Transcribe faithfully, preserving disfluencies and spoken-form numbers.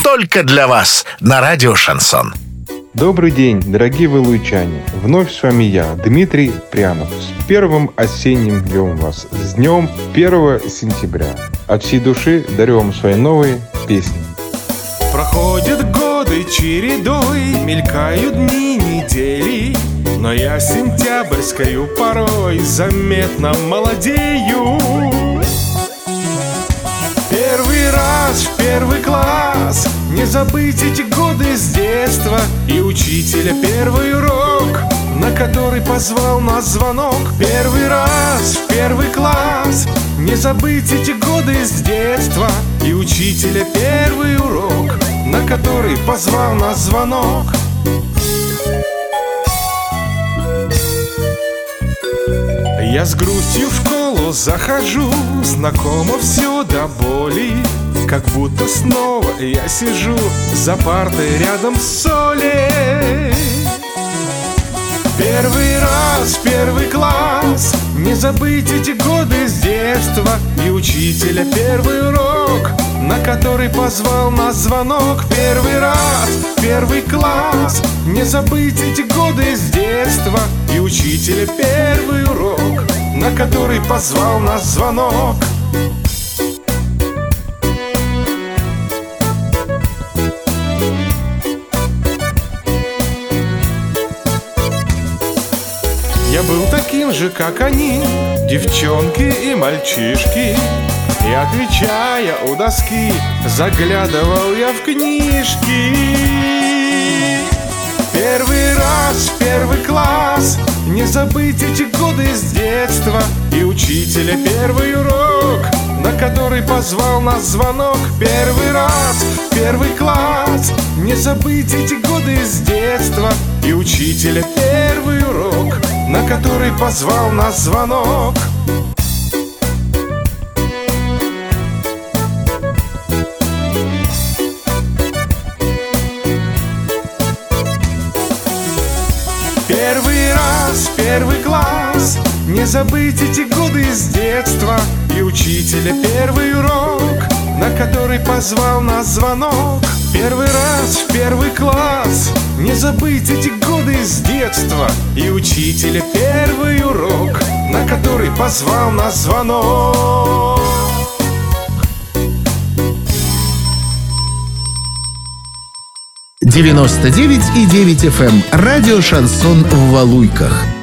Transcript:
только для вас на радио «Шансон». Добрый день, дорогие валуйчане! Вновь с вами я, Дмитрий Прянов. С первым осенним днем вас, с днем первого сентября. От всей души дарю вам свои новые песни. Проходят годы чередой, мелькают дни, недели, но я сентябрьскою порой заметно молодею. Первый раз в первый класс, не забыть эти годы с детства, и учителя первый урок, на который позвал нас звонок. Первый раз в первый класс, не забыть эти годы с детства, и учителя первый урок, на который позвал нас звонок. Я с грустью в школу захожу, знакомо все до боли, как будто снова я сижу за партой рядом с Солей. Первый раз, первый класс, не забыть эти годы с детства, и учителя первый урок, на который позвал нас звонок. Первый раз, первый класс, не забыть эти годы с детства, и учителя первый урок, на который позвал нас звонок. Я был таким же, как они, девчонки и мальчишки, и, отвечая у доски, заглядывал я в книжки. Первый раз, первый класс, не забыть эти годы с детства, и учителя первый урок, на который позвал нас звонок. Первый раз, первый класс, не забыть эти годы с детства, и учителя первый урок, на который позвал нас звонок. Первый раз, первый класс, не забыть эти годы с детства, и учителя первый урок, на который позвал нас звонок. Первый раз в первый класс, не забыть эти годы с детства, и учителя первый урок, на который позвал нас звонок. девяносто девять и девять эф эм. Радио «Шансон» в Валуйках.